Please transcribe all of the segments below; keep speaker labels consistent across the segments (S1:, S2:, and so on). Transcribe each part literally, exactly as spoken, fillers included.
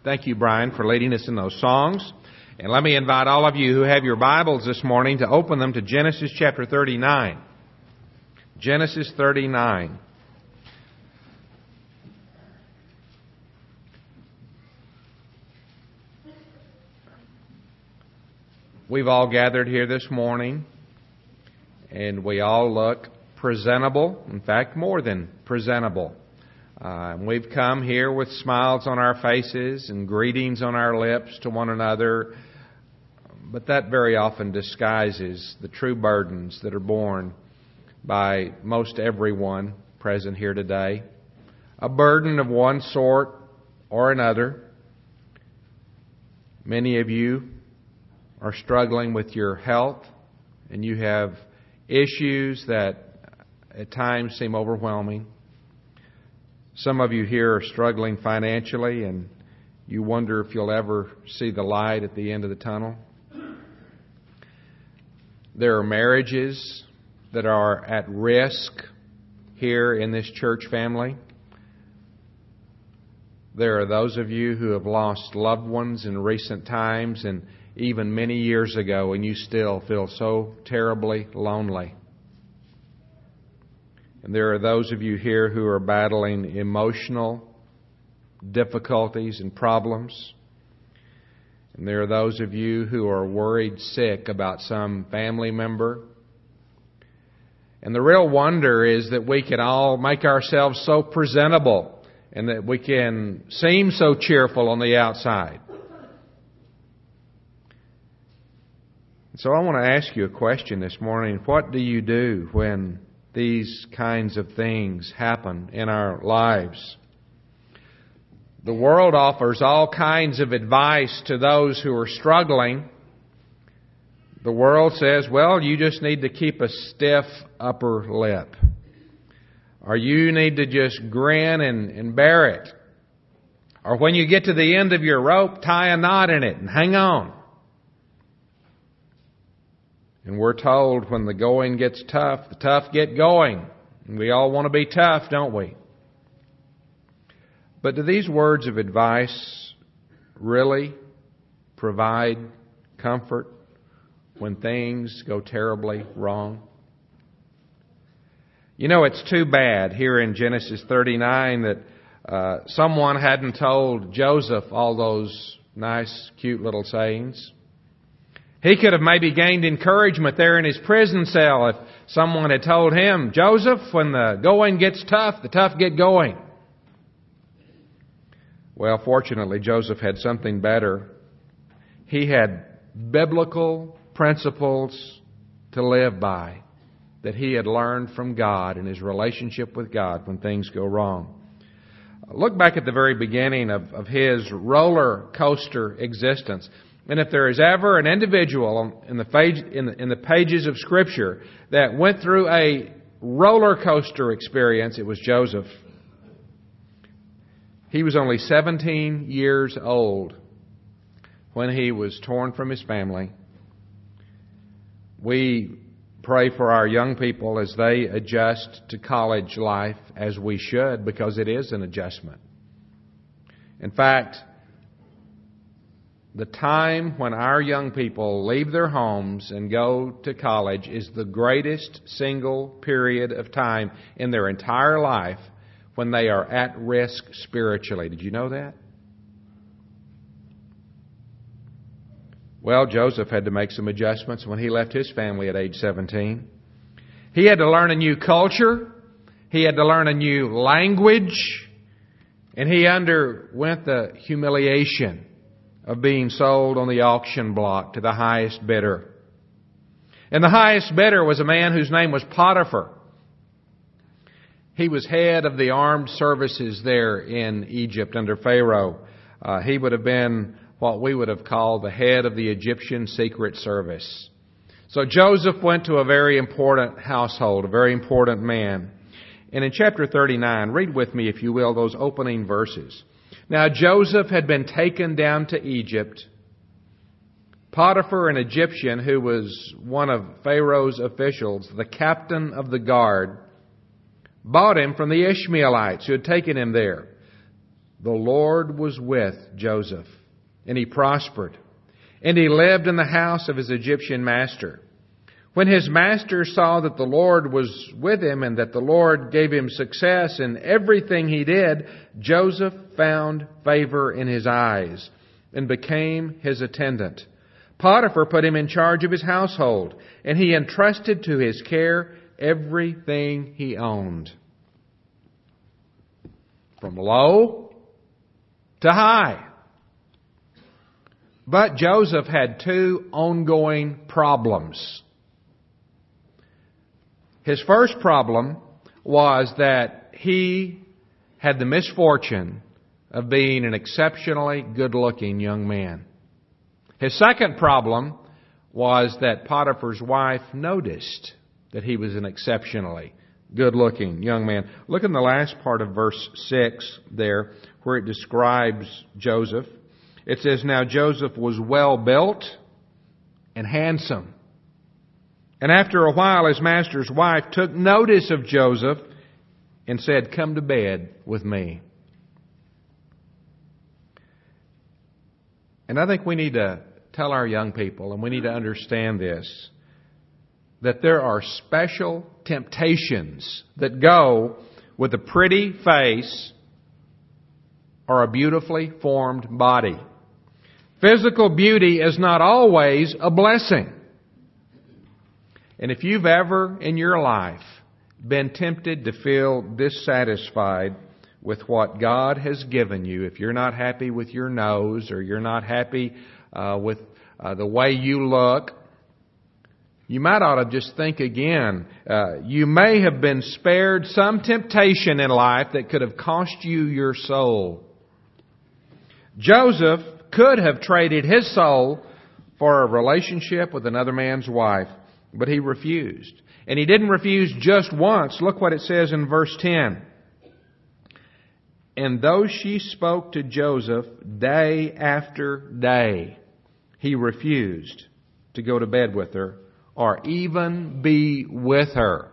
S1: Thank you, Brian, for leading us in those songs. And let me invite all of you who have your Bibles this morning to open them to Genesis chapter thirty-nine. Genesis thirty-nine. We've all gathered here this morning, and we all look presentable, in fact, more than presentable. Uh, we've come here with smiles on our faces and greetings on our lips to one another, but that very often disguises the true burdens that are borne by most everyone present here today. A burden of one sort or another. Many of you are struggling with your health, and you have issues that at times seem overwhelming. Some of you here are struggling financially, and you wonder if you'll ever see the light at the end of the tunnel. There are marriages that are at risk here in this church family. There are those of you who have lost loved ones in recent times and even many years ago, and you still feel so terribly lonely. And there are those of you here who are battling emotional difficulties and problems. And there are those of you who are worried sick about some family member. And the real wonder is that we can all make ourselves so presentable and that we can seem so cheerful on the outside. So I want to ask you a question this morning. What do you do when these kinds of things happen in our lives? The world offers all kinds of advice to those who are struggling. The world says, well, you just need to keep a stiff upper lip. Or you need to just grin and, and bear it. Or when you get to the end of your rope, tie a knot in it and hang on. And we're told when the going gets tough, the tough get going. And we all want to be tough, don't we? But do these words of advice really provide comfort when things go terribly wrong? You know, it's too bad here in Genesis thirty-nine that uh, someone hadn't told Joseph all those nice, cute little sayings. He could have maybe gained encouragement there in his prison cell if someone had told him, Joseph, when the going gets tough, the tough get going. Well, fortunately, Joseph had something better. He had biblical principles to live by that he had learned from God in his relationship with God when things go wrong. Look back at the very beginning of, of his roller coaster existence. And if there is ever an individual in the, page, in, the, in the pages of Scripture that went through a roller coaster experience, it was Joseph. He was only seventeen years old when he was torn from his family. We pray for our young people as they adjust to college life, as we should, because it is an adjustment. In fact, the time when our young people leave their homes and go to college is the greatest single period of time in their entire life when they are at risk spiritually. Did you know that? Well, Joseph had to make some adjustments when he left his family at age seventeen. He had to learn a new culture. He had to learn a new language. And he underwent the humiliation of being sold on the auction block to the highest bidder. And the highest bidder was a man whose name was Potiphar. He was head of the armed services there in Egypt under Pharaoh. Uh, he would have been what we would have called the head of the Egyptian Secret Service. So Joseph went to a very important household, a very important man. And in chapter thirty-nine, read with me, if you will, those opening verses. Now Joseph had been taken down to Egypt. Potiphar, an Egyptian who was one of Pharaoh's officials, the captain of the guard, bought him from the Ishmaelites who had taken him there. the Lord was with Joseph, and he prospered, and he lived in the house of his Egyptian master. When his master saw that the Lord was with him and that the Lord gave him success in everything he did, Joseph found favor in his eyes and became his attendant. Potiphar put him in charge of his household, and he entrusted to his care everything he owned. From low to high. But Joseph had two ongoing problems. His first problem was that he had the misfortune of being an exceptionally good-looking young man. His second problem was that Potiphar's wife noticed that he was an exceptionally good-looking young man. Look in the last part of verse six there, where it describes Joseph. It says, "Now Joseph was well built and handsome. And after a while his master's wife took notice of Joseph and said, 'Come to bed with me.'" And I think we need to tell our young people, and we need to understand this, that there are special temptations that go with a pretty face or a beautifully formed body. Physical beauty is not always a blessing. And if you've ever in your life been tempted to feel dissatisfied with what God has given you, if you're not happy with your nose or you're not happy uh, with uh, the way you look, you might ought to just think again. Uh, you may have been spared some temptation in life that could have cost you your soul. Joseph could have traded his soul for a relationship with another man's wife, but he refused. And he didn't refuse just once. Look what it says in verse ten. "And though she spoke to Joseph day after day, he refused to go to bed with her or even be with her."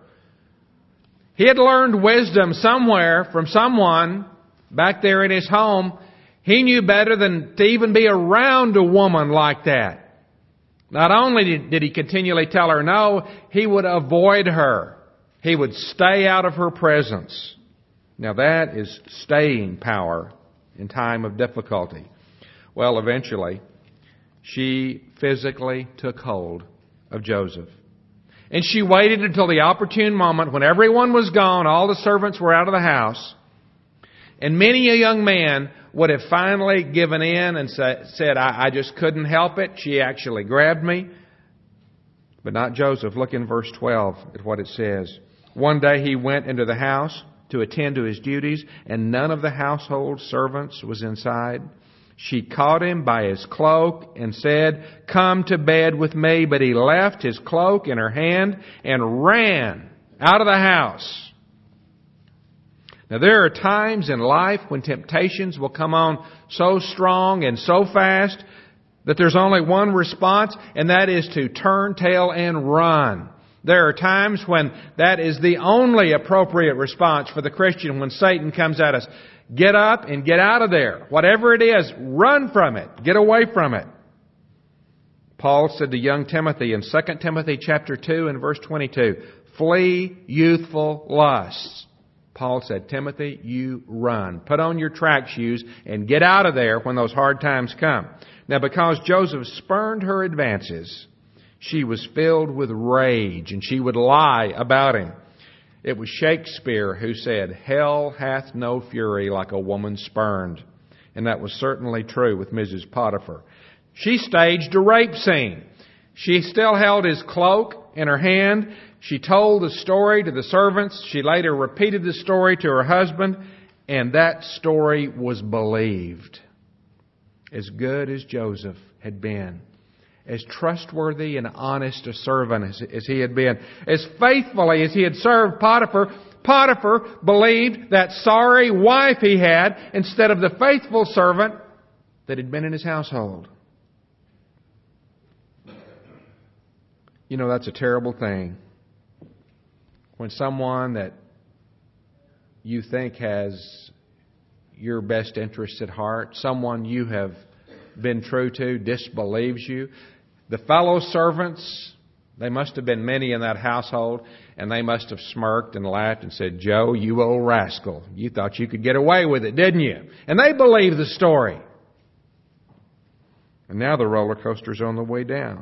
S1: He had learned wisdom somewhere from someone back there in his home. He knew better than to even be around a woman like that. Not only did he continually tell her no, he would avoid her. He would stay out of her presence. Now that is staying power in time of difficulty. Well, eventually, she physically took hold of Joseph. And she waited until the opportune moment when everyone was gone, all the servants were out of the house, and many a young man would have finally given in and sa- said, I, I just couldn't help it. She actually grabbed me. But not Joseph. Look in verse twelve at what it says. "One day he went into the house to attend to his duties, and none of the household servants was inside. She caught him by his cloak and said, 'Come to bed with me.' But he left his cloak in her hand and ran out of the house." Now there are times in life when temptations will come on so strong and so fast that there's only one response, and that is to turn tail and run. There are times when that is the only appropriate response for the Christian when Satan comes at us. Get up and get out of there. Whatever it is, run from it. Get away from it. Paul said to young Timothy in Second Timothy chapter two and verse twenty-two, "Flee youthful lusts." Paul said, Timothy, you run. Put on your track shoes and get out of there when those hard times come. Now, because Joseph spurned her advances, she was filled with rage, and she would lie about him. It was Shakespeare who said, "Hell hath no fury like a woman spurned." And that was certainly true with Missus Potiphar. She staged a rape scene. She still held his cloak in her hand. She told the story to the servants. She later repeated the story to her husband, and that story was believed. As good as Joseph had been, as trustworthy and honest a servant as, as he had been, as faithfully as he had served Potiphar, Potiphar believed that sorry wife he had instead of the faithful servant that had been in his household. You know, that's a terrible thing. When someone that you think has your best interests at heart. Someone you have been true to disbelieves you. The fellow servants, they must have been many in that household, and they must have smirked and laughed and said, "Joe, you old rascal, you thought you could get away with it, didn't you?" And they believed the story. And now the roller coaster's on the way down.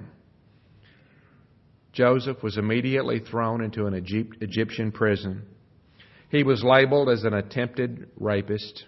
S1: Joseph was immediately thrown into an Egypt, Egyptian prison. He was labeled as an attempted rapist.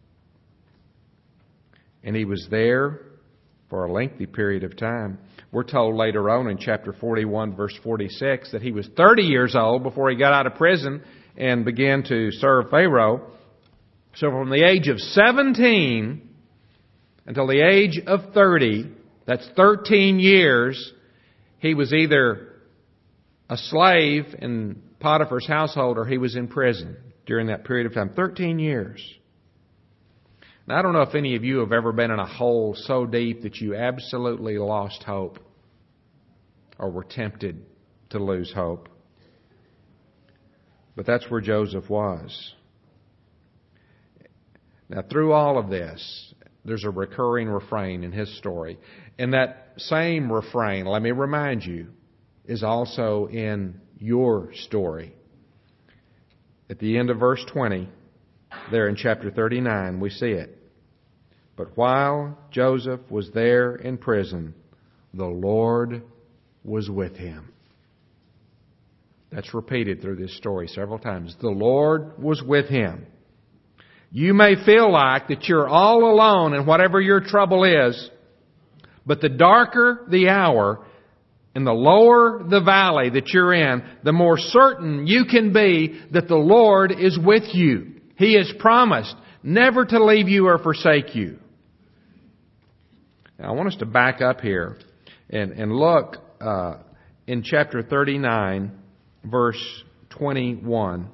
S1: And he was there for a lengthy period of time. We're told later on in chapter forty-one, verse forty-six, that he was thirty years old before he got out of prison and began to serve Pharaoh. So from the age of seventeen until the age of thirty, that's thirteen years, he was either a slave in Potiphar's household or he was in prison during that period of time. thirteen years. Now, I don't know if any of you have ever been in a hole so deep that you absolutely lost hope or were tempted to lose hope. But that's where Joseph was. Now, through all of this, there's a recurring refrain in his story. And that same refrain, let me remind you, is also in your story. At the end of verse twenty, there in chapter thirty-nine, we see it. But while Joseph was there in prison, the Lord was with him. That's repeated through this story several times. The Lord was with him. You may feel like that you're all alone in whatever your trouble is, but the darker the hour and the lower the valley that you're in, the more certain you can be that the Lord is with you. He has promised never to leave you or forsake you. Now, I want us to back up here and, and look uh, in chapter thirty-nine, verse twenty-one.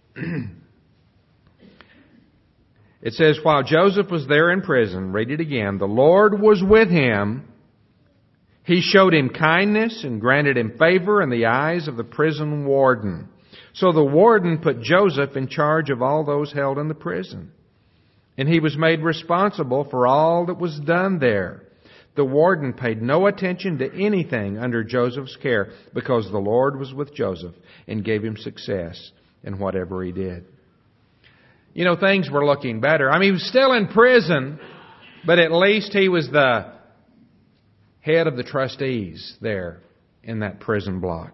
S1: It says, while Joseph was there in prison, read it again, the Lord was with him. He showed him kindness and granted him favor in the eyes of the prison warden. So the warden put Joseph in charge of all those held in the prison. And he was made responsible for all that was done there. The warden paid no attention to anything under Joseph's care because the Lord was with Joseph and gave him success in whatever he did. You know, things were looking better. I mean, he was still in prison, but at least he was the head of the trustees there in that prison block.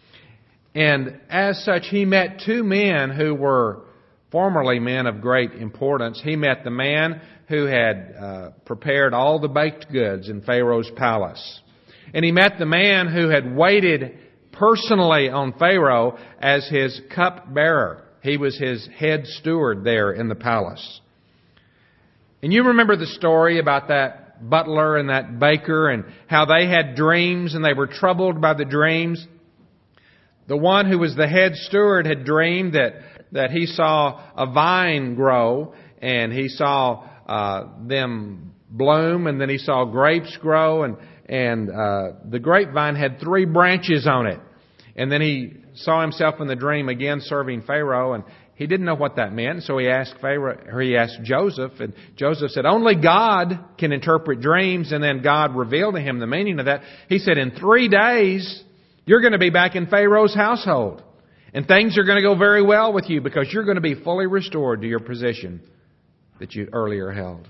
S1: And as such, he met two men who were formerly men of great importance. He met the man who had uh, prepared all the baked goods in Pharaoh's palace. And he met the man who had waited personally on Pharaoh as his cupbearer. He was his head steward there in the palace. And you remember the story about that butler and that baker and how they had dreams and they were troubled by the dreams. The one who was the head steward had dreamed that, that he saw a vine grow and he saw uh, them bloom and then he saw grapes grow and, and uh, the grapevine had three branches on it. And then he saw himself in the dream again serving Pharaoh, and he didn't know what that meant. So he asked Pharaoh, or he asked Joseph, and Joseph said, only God can interpret dreams. And then God revealed to him the meaning of that. He said, in three days, you're going to be back in Pharaoh's household. And things are going to go very well with you because you're going to be fully restored to your position that you earlier held.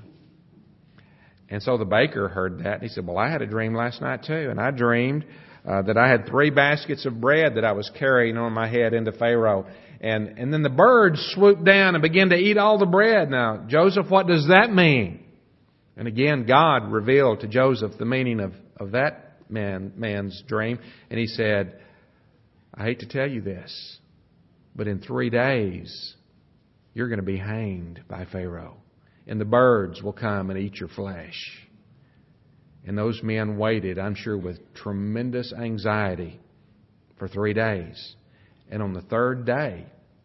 S1: And so the baker heard that. And he said, well, I had a dream last night too. And I dreamed Uh, that I had three baskets of bread that I was carrying on my head into Pharaoh. And, and then the birds swooped down and began to eat all the bread. Now, Joseph, what does that mean? And again, God revealed to Joseph the meaning of, of that man, man's dream. And he said, I hate to tell you this, but in three days, you're going to be hanged by Pharaoh. And the birds will come and eat your flesh. And those men waited, I'm sure, with tremendous anxiety for three days. And on the third day,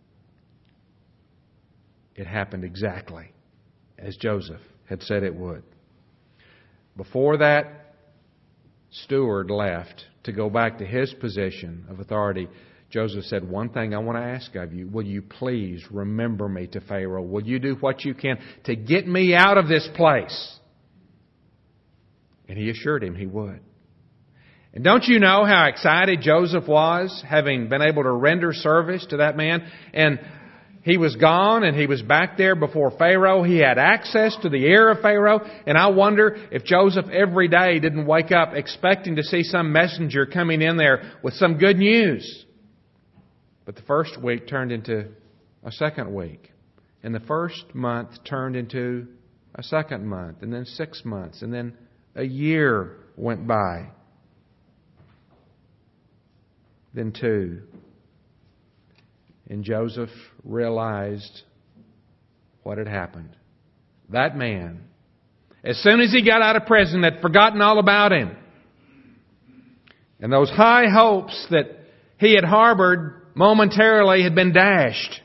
S1: it happened exactly as Joseph had said it would. Before that steward left to go back to his position of authority, Joseph said, one thing I want to ask of you. Will you please remember me to Pharaoh? Will you do what you can to get me out of this place? And he assured him he would. And don't you know how excited Joseph was, having been able to render service to that man? And he was gone and he was back there before Pharaoh. He had access to the ear of Pharaoh. And I wonder if Joseph every day didn't wake up expecting to see some messenger coming in there with some good news. But the first week turned into a second week. And the first month turned into a second month. And then six months. And then a year went by. Then two. And Joseph realized what had happened. That man, as soon as he got out of prison, had forgotten all about him. And those high hopes that he had harbored momentarily had been dashed.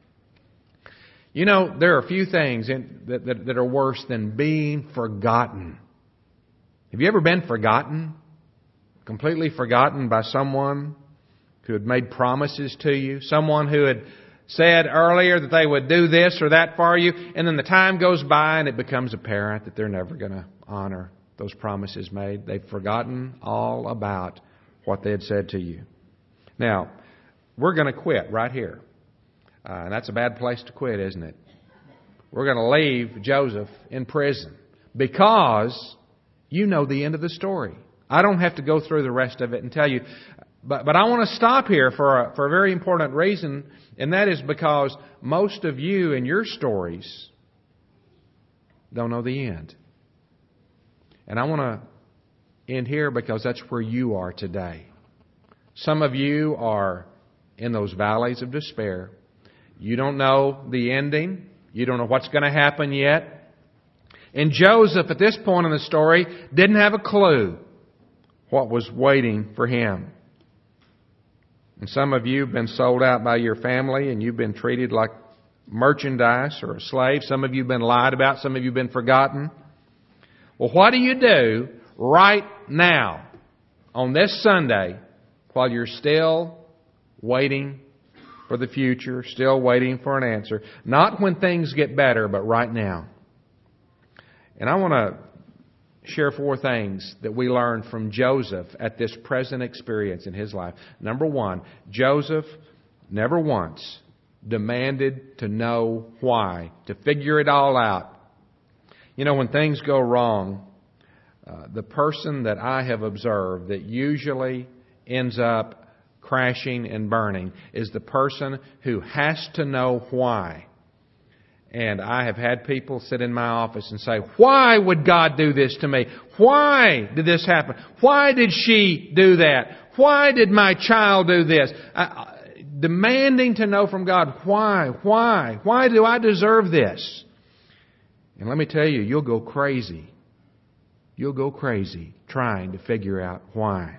S1: You know, there are a few things in, that, that, that are worse than being forgotten. Have you ever been forgotten? Completely forgotten by someone who had made promises to you? Someone who had said earlier that they would do this or that for you, and then the time goes by and it becomes apparent that they're never going to honor those promises made. They've forgotten all about what they had said to you. Now, we're going to quit right here. Uh, and that's a bad place to quit, isn't it? We're going to leave Joseph in prison because you know the end of the story. I don't have to go through the rest of it and tell you. But, but I want to stop here for a, for a very important reason, and that is because most of you in your stories don't know the end. And I want to end here because that's where you are today. Some of you are in those valleys of despair. You don't know the ending. You don't know what's going to happen yet. And Joseph, at this point in the story, didn't have a clue what was waiting for him. And some of you have been sold out by your family and you've been treated like merchandise or a slave. Some of you have been lied about. Some of you have been forgotten. Well, what do you do right now on this Sunday while you're still waiting for the future, still waiting for an answer? Not when things get better, but right now. And I want to share four things that we learned from Joseph at this present experience in his life. Number one, Joseph never once demanded to know why, to figure it all out. You know, when things go wrong, uh, the person that I have observed that usually ends up crashing and burning is the person who has to know why. And I have had people sit in my office and say, why would God do this to me? Why did this happen? Why did she do that? Why did my child do this? I, demanding to know from God, why? Why? Why do I deserve this? And let me tell you, you'll go crazy. You'll go crazy trying to figure out why.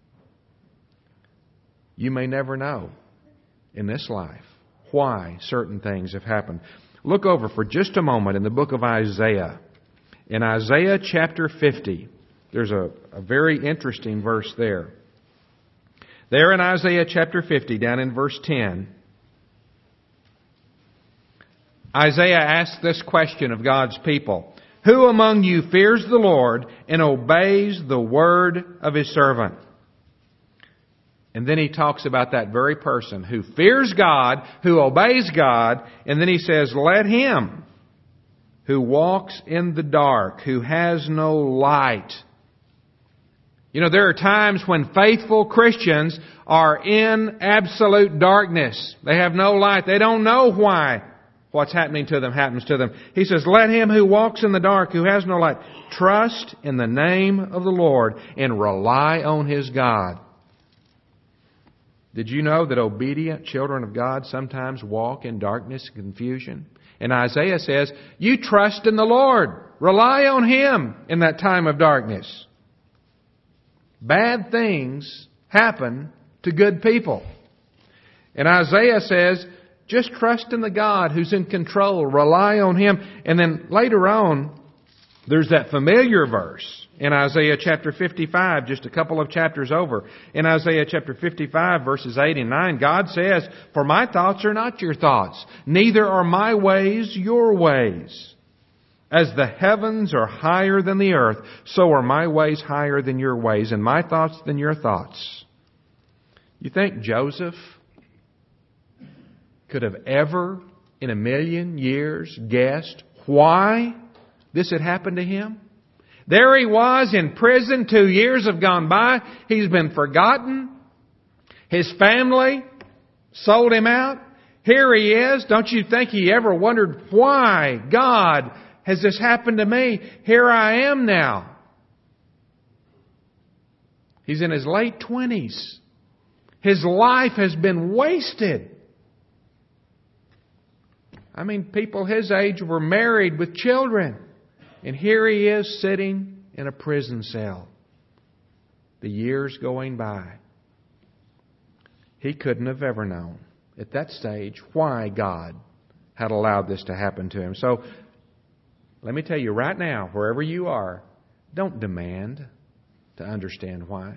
S1: You may never know in this life why certain things have happened. Look over for just a moment in the book of Isaiah. In Isaiah chapter fifty, there's a, a very interesting verse there. There in Isaiah chapter fifty, down in verse ten, Isaiah asks this question of God's people. Who among you fears the Lord and obeys the word of His servant? And then he talks about that very person who fears God, who obeys God, and then he says, let him who walks in the dark, who has no light. You know, there are times when faithful Christians are in absolute darkness. They have no light. They don't know why what's happening to them happens to them. He says, let him who walks in the dark, who has no light, trust in the name of the Lord and rely on his God. Did you know that obedient children of God sometimes walk in darkness and confusion? And Isaiah says, you trust in the Lord. Rely on Him in that time of darkness. Bad things happen to good people. And Isaiah says, just trust in the God who's in control. Rely on Him. And then later on, There's that familiar verse in Isaiah chapter fifty-five, just a couple of chapters over. In Isaiah chapter fifty-five, verses eight and nine, God says, "For my thoughts are not your thoughts, neither are my ways your ways. As the heavens are higher than the earth, so are my ways higher than your ways, and my thoughts than your thoughts." You think Joseph could have ever in a million years guessed why this had happened to him? There he was in prison. Two years have gone by. He's been forgotten. His family sold him out. Here he is. Don't you think he ever wondered, why, God, has this happened to me? Here I am now. He's in his late twenties. His life has been wasted. I mean, people his age were married with children. And here he is sitting in a prison cell. The years going by. He couldn't have ever known at that stage why God had allowed this to happen to him. So, let me tell you right now, wherever you are, don't demand to understand why.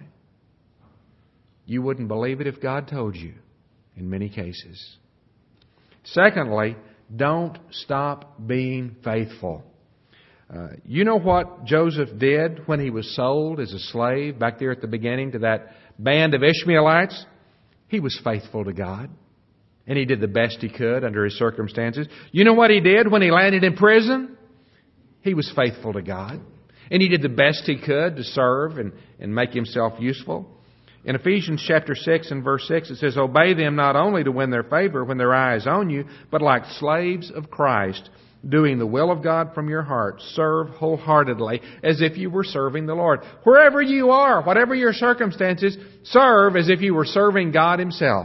S1: You wouldn't believe it if God told you, in many cases. Secondly, don't stop being faithful. Uh, you know what Joseph did when he was sold as a slave back there at the beginning to that band of Ishmaelites? He was faithful to God. And he did the best he could under his circumstances. You know what he did when he landed in prison? He was faithful to God. And he did the best he could to serve and, and make himself useful. In Ephesians chapter six and verse six, it says, "Obey them not only to win their favor when their eye is on you, but like slaves of Christ, doing the will of God from your heart, serve wholeheartedly as if you were serving the Lord." Wherever you are, whatever your circumstances, serve as if you were serving God Himself.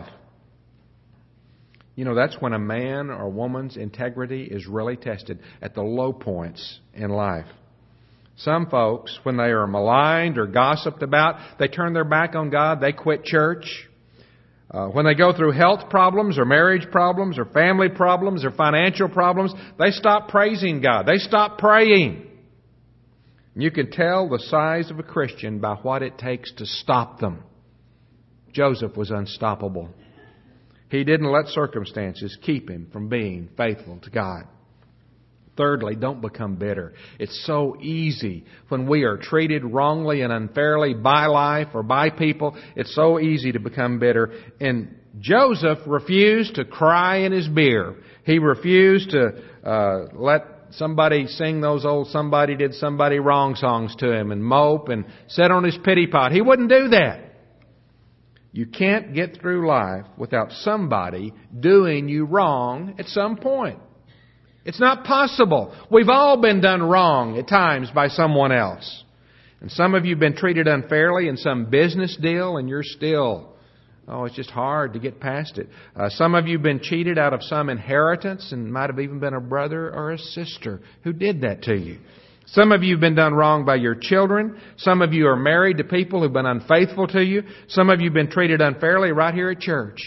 S1: You know, that's when a man or woman's integrity is really tested, at the low points in life. Some folks, when they are maligned or gossiped about, they turn their back on God, they quit church. Uh, when they go through health problems or marriage problems or family problems or financial problems, they stop praising God. They stop praying. You can tell the size of a Christian by what it takes to stop them. Joseph was unstoppable. He didn't let circumstances keep him from being faithful to God. Thirdly, don't become bitter. It's so easy when we are treated wrongly and unfairly by life or by people. It's so easy to become bitter. And Joseph refused to cry in his beer. He refused to uh, let somebody sing those old "somebody did somebody wrong" songs to him and mope and sit on his pity pot. He wouldn't do that. You can't get through life without somebody doing you wrong at some point. It's not possible. We've all been done wrong at times by someone else. And some of you have been treated unfairly in some business deal and you're still, oh, it's just hard to get past it. Uh, some of you have been cheated out of some inheritance and might have even been a brother or a sister who did that to you. Some of you have been done wrong by your children. Some of you are married to people who've been unfaithful to you. Some of you have been treated unfairly right here at church.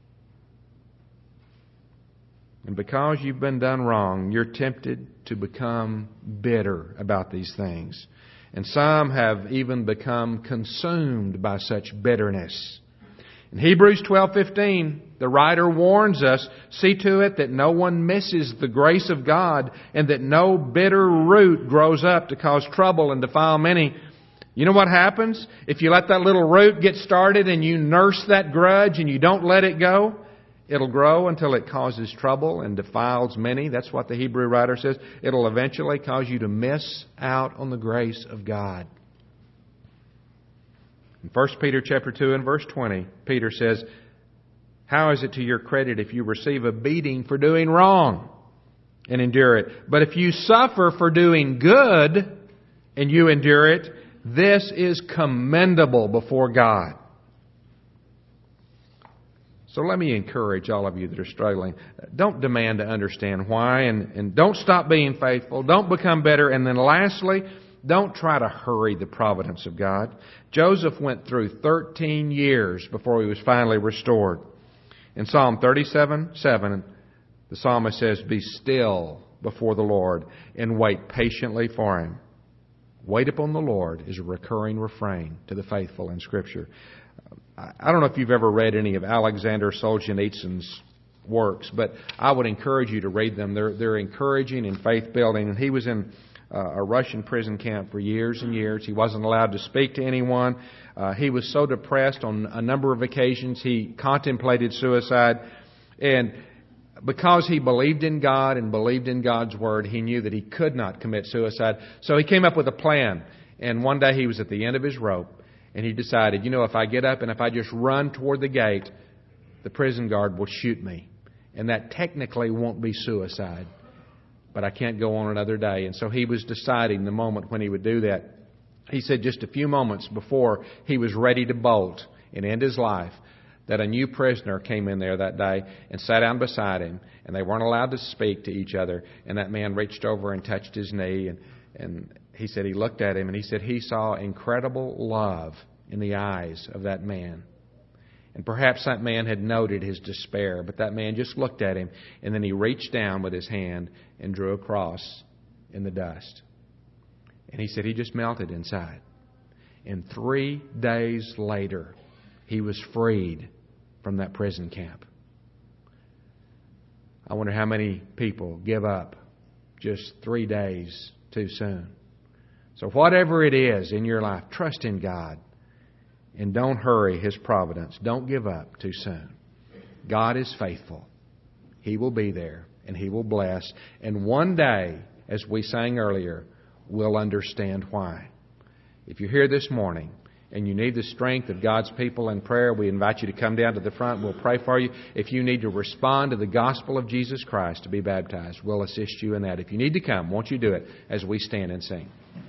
S1: And because you've been done wrong, you're tempted to become bitter about these things. And some have even become consumed by such bitterness. In Hebrews twelve fifteen, the writer warns us, see to it that no one misses the grace of God and that no bitter root grows up to cause trouble and defile many. You know what happens? If you let that little root get started and you nurse that grudge and you don't let it go, it'll grow until it causes trouble and defiles many. That's what the Hebrew writer says. It'll eventually cause you to miss out on the grace of God. In First Peter chapter two and verse twenty, Peter says, "How is it to your credit if you receive a beating for doing wrong and endure it? But if you suffer for doing good and you endure it, this is commendable before God." So let me encourage all of you that are struggling. Don't demand to understand why, and, and don't stop being faithful. Don't become bitter. And then lastly, don't try to hurry the providence of God. Joseph went through thirteen years before he was finally restored. In Psalm thirty-seven seven, the psalmist says, "Be still before the Lord and wait patiently for Him." Wait upon the Lord is a recurring refrain to the faithful in Scripture. I don't know if you've ever read any of Alexander Solzhenitsyn's works, but I would encourage you to read them. They're, they're encouraging and faith-building. And he was in uh, a Russian prison camp for years and years. He wasn't allowed to speak to anyone. Uh, he was so depressed on a number of occasions, he contemplated suicide. And because he believed in God and believed in God's Word, he knew that he could not commit suicide. So he came up with a plan. And one day he was at the end of his rope, and he decided, you know, if I get up and if I just run toward the gate, the prison guard will shoot me. And that technically won't be suicide. But I can't go on another day. And so he was deciding the moment when he would do that. He said just a few moments before he was ready to bolt and end his life, that a new prisoner came in there that day and sat down beside him, and they weren't allowed to speak to each other. And that man reached over and touched his knee, and, and he said he looked at him, and he said he saw incredible love in the eyes of that man. And perhaps that man had noted his despair, but that man just looked at him, and then he reached down with his hand and drew a cross in the dust. And he said he just melted inside. And three days later, he was freed from that prison camp. I wonder how many people give up just three days too soon. So whatever it is in your life, trust in God. And don't hurry His providence. Don't give up too soon. God is faithful. He will be there and He will bless. And one day, as we sang earlier, we'll understand why. If you're here this morning and you need the strength of God's people in prayer, we invite you to come down to the front. We'll pray for you. If you need to respond to the gospel of Jesus Christ to be baptized, we'll assist you in that. If you need to come, won't you do it as we stand and sing?